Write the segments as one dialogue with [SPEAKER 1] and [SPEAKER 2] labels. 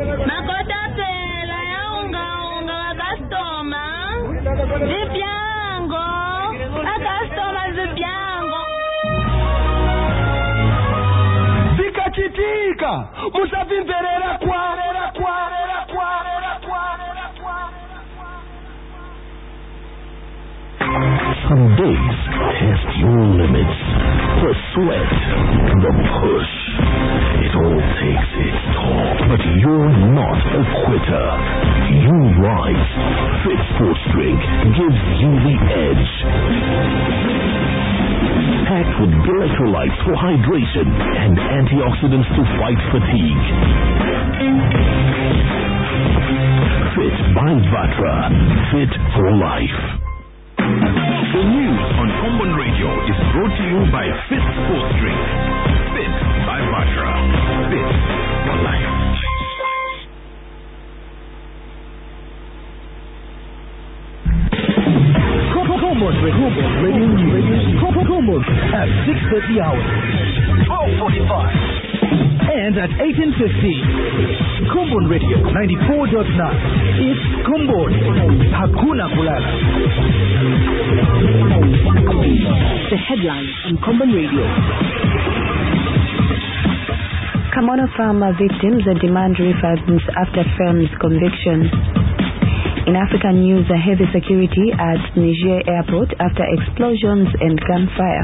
[SPEAKER 1] Makota tela ya unga wa customer. Zipiango. A customer zipiango.
[SPEAKER 2] Zikachitika. Musavimverera kwa.
[SPEAKER 3] Some days test your limits. The sweat, the push, it all takes its toll. But you're not a quitter. You rise. Fit Sports Drink gives you the edge. Packed with electrolytes for hydration and antioxidants to fight fatigue. Fit by Vatra. Fit for life. The news on Common Radio is brought to you by Fit Sports Drink. Fit by Vatra. Fit for life.
[SPEAKER 4] Common Radio News. Common at 6:30 hours. 12:45. And at 18:50. Common Radio 94.9. It's Common. Hakuna Kulala.
[SPEAKER 5] The headlines on Common Radio. Kamono farmer victims demand refunds after firm's conviction. In African news, a heavy security at Niger airport after explosions and gunfire.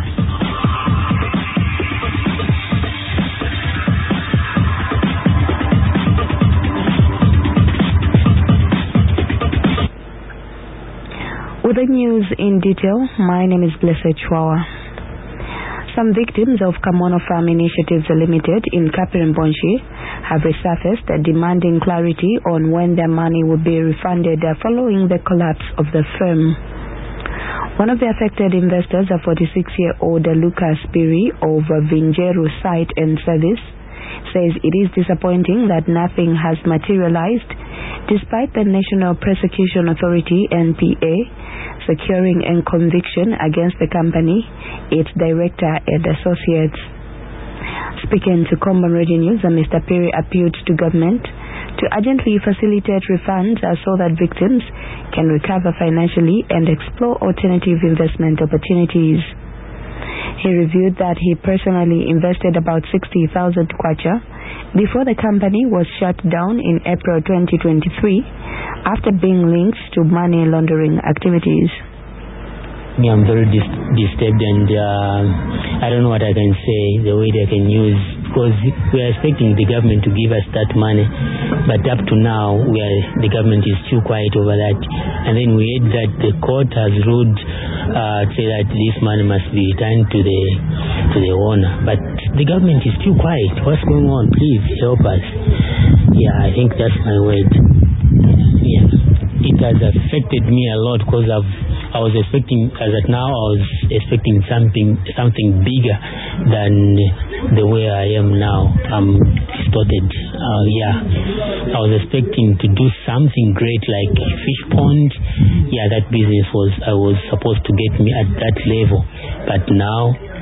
[SPEAKER 5] With the news in detail, my name is Blessed Chwawa. Some victims of Kamono Farm Initiatives Limited in Kapirimbonshi have resurfaced demanding clarity on when their money will be refunded following the collapse of the firm. One of the affected investors, a 46-year-old Lucas Biri of Vinjeru Site and Service, says it is disappointing that nothing has materialized despite the National Prosecution Authority (NPA) securing a conviction against the company, its director and associates. Speaking to Common Radio News, Mr. Perry appealed to government to urgently facilitate refunds so that victims can recover financially and explore alternative investment opportunities. He reviewed that he personally invested about 60,000 kwacha before the company was shut down in April 2023 after being linked to money laundering activities.
[SPEAKER 6] I'm very disturbed and I don't know what I can say, the way they can use, because we are expecting the government to give us that money, but up to now the government is too quiet over that. And then we heard that the court has ruled say that this money must be returned to the owner, but the government is too quiet. What's going on? Please help us. Yeah, I think that's my word. Yeah, it has affected me a lot because I was expecting, as at now, I was expecting something bigger than the way I am now. I'm distorted. I was expecting to do something great like fish pond. Yeah, that business I was supposed to get me at that level, but now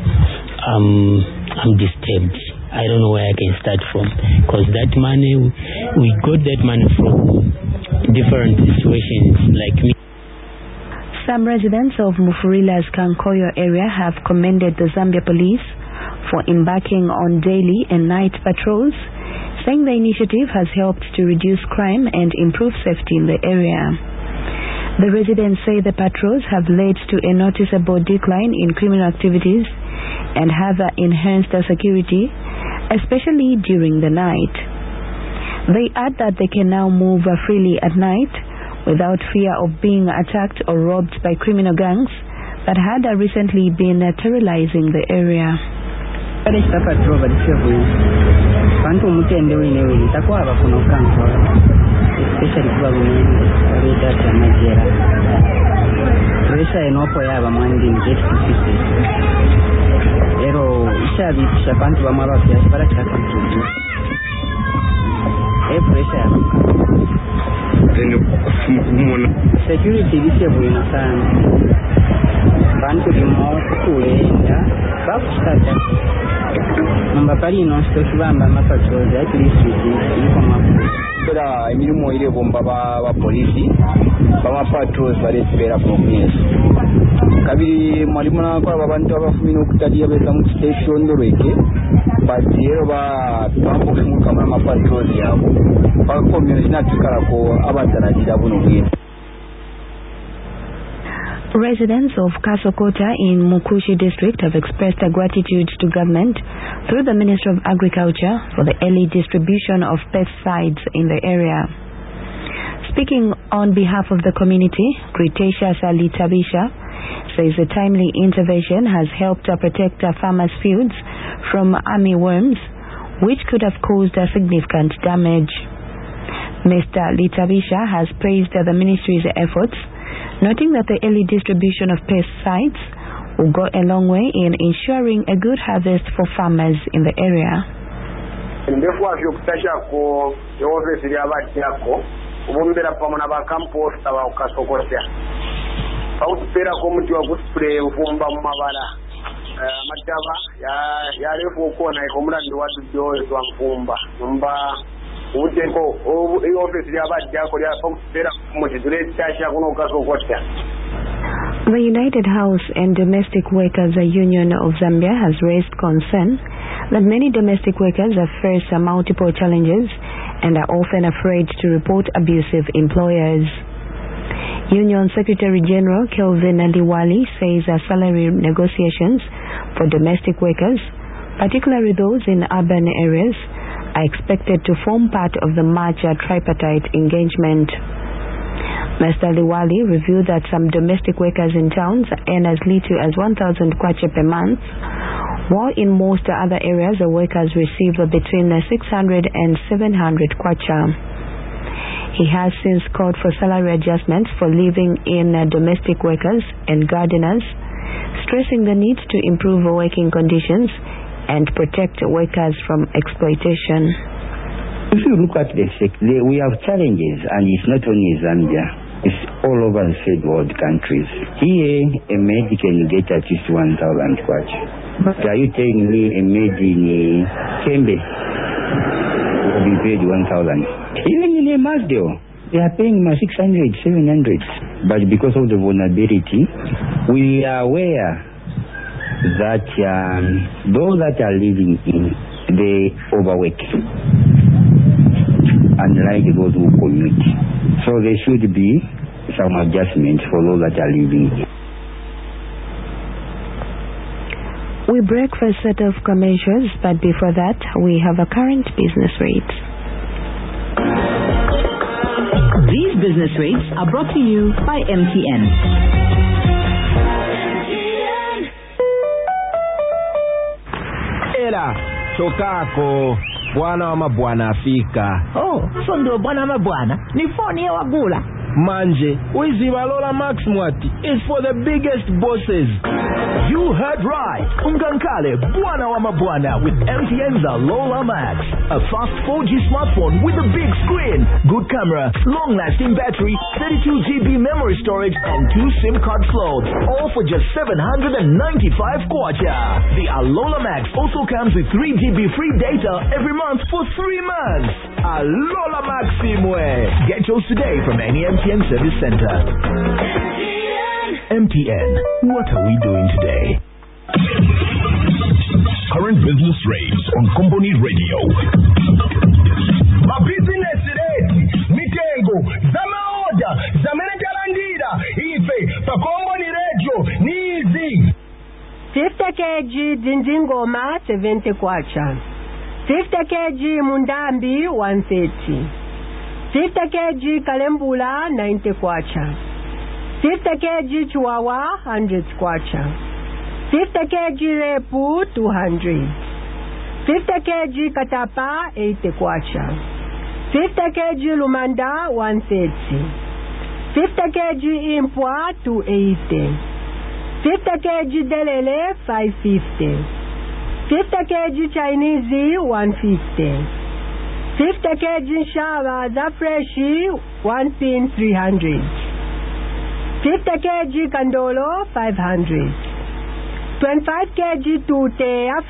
[SPEAKER 6] I'm disturbed. I don't know where I can start from, because that money, we got that money from different situations like me.
[SPEAKER 5] Some residents of Mufurila's Kankoyo area have commended the Zambia police for embarking on daily and night patrols, saying the initiative has helped to reduce crime and improve safety in the area. The residents say the patrols have led to a noticeable decline in criminal activities and have enhanced the security, especially during the night. They add that they can now move freely at night without fear of being attacked or robbed by criminal gangs that had recently been terrorizing the area.
[SPEAKER 7] Security bwana sana. Bantu limo kuenda bakusata. Mamba pali no sto kibamba mapatrozi at least iko mafu.
[SPEAKER 8] spera emirimu ile bomba ba polisi bama patrols bale spera province kabiri mwalimu na kwa abantu abafumina okutadia beza mu station ndoreke batiero ba bambo kumuka mama patrols yabo ba community na tukara ko abatarajira buno bwe.
[SPEAKER 5] Residents of Kasokota in Mukushi district have expressed their gratitude to government through the Ministry of Agriculture for the early distribution of pesticides in the area. Speaking on behalf of the community, Kritesia Salitabisha says the timely intervention has helped to protect our farmers' fields from armyworms, which could have caused a significant damage. Mr. Litabisha has praised the ministry's efforts, noting that the early distribution of pesticides will go a long way in ensuring a good harvest for farmers in the area. The United House and Domestic Workers Union of Zambia has raised concern that many domestic workers have faced multiple challenges and are often afraid to report abusive employers. Union Secretary General Kelvin Liwali says salary negotiations for domestic workers, particularly those in urban areas, are expected to form part of the March tripartite engagement. Mr. Liwali revealed that some domestic workers in towns earn as little as 1,000 kwacha per month, while in most other areas the workers receive between 600 and 700 kwacha. He has since called for salary adjustments for living-in domestic workers and gardeners, stressing the need to improve working conditions and protect workers from exploitation.
[SPEAKER 9] If you look at the sector, we have challenges, and it's not only Zambia, it's all over the third world countries. Here, a maid can get at least 1,000 kwacha. But are you telling me a maid in Kembe will be paid 1,000? Even in a Masdale, they are paying 600, 700. But because of the vulnerability, we are aware that those that are living in, they overwork, unlike those who commute. So there should be some adjustments for those that are living in.
[SPEAKER 5] We break for a set of commercials, but before that, we have a current business rates.
[SPEAKER 10] These business rates are brought to you by MTN.
[SPEAKER 2] Chokako bwana wa mabwana afika.
[SPEAKER 11] Oh, so ndio bwana wa mabwana. Ni phone ya wagula.
[SPEAKER 2] Manje, wiziba Lola Max Mwati is for the biggest bosses.
[SPEAKER 4] You heard right. Ungankale bwana wa mabwana with MTN's Lola Max. A fast 4G smartphone with a big screen, good camera, long-lasting battery, 32GB memory storage and 2 SIM card slots. All for just 795 kwacha. The Lola Max also comes with 3GB free data every month for 3 months. Lola Maximwe. Get yours today from any MTN service center. MTN. What are we doing today?
[SPEAKER 3] Current business rates on Company Radio.
[SPEAKER 2] My business rate, Mitengo, Zama order, Zamene Jalandira, Ife, pa Company Radio, Nizi.
[SPEAKER 12] 50 kg Dinjingoma 70 kwacha. 50 kg Mundambi 130. 50 kg Kalembula 90 kwacha. 50 kg Chihuahua 100 kwacha. 50 kg Repu 200. 50 kg Katapa 80 kwacha. 50 kg Lumanda 130. 50 kg Impwa 280. 50 kg Delele 550. 50 kg Chinese 150. 50 kg Shava Zafreshi 1 pin 300. 50 kg Kandolo 500. 25 kg Tute